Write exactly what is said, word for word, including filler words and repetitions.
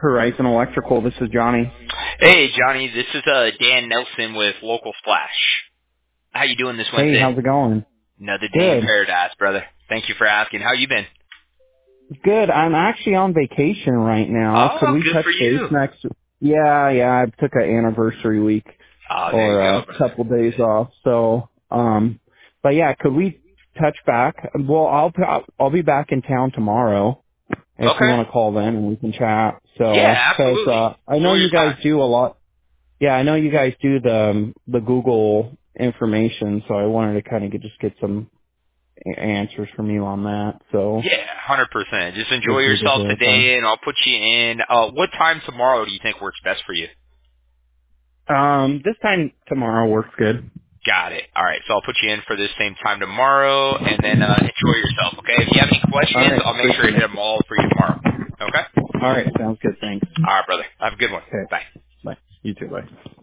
Horizon Electrical. This is Johnny. Hey, Johnny. This is uh, Dan Nelson with Local Splash. How you doing this Hey, Wednesday? how's it going? Another day in Good. paradise, brother. Thank you for asking. How you been? Good. I'm actually on vacation right now. Could Oh, we good touch for base you. next? Yeah, yeah. I took an anniversary week Oh, there or you go, a brother. couple days off. So, um, but yeah, could we touch back? Well, I'll I'll be back in town tomorrow if you Okay. want to call then and we can chat. So, Yeah, because absolutely. uh, I know Enjoy your you guys time. do a lot. Yeah, I know you guys do the um, the Google information. So I wanted to kind of get, just get some a- answers from you on that. So. Yeah, one hundred percent. Just enjoy Feel free to yourself verify. today, and I'll put you in. Uh, what time tomorrow do you think works best for you? Um, this time tomorrow works good. Got it. All right, so I'll put you in for this same time tomorrow, and then uh, enjoy yourself, okay? If you have any All questions, right, I'll make sure to appreciate hit it. them all for you tomorrow. Okay? All right, sounds good. Thanks. All right, brother. Have a good one. Okay, Bye. bye. You too. Bye.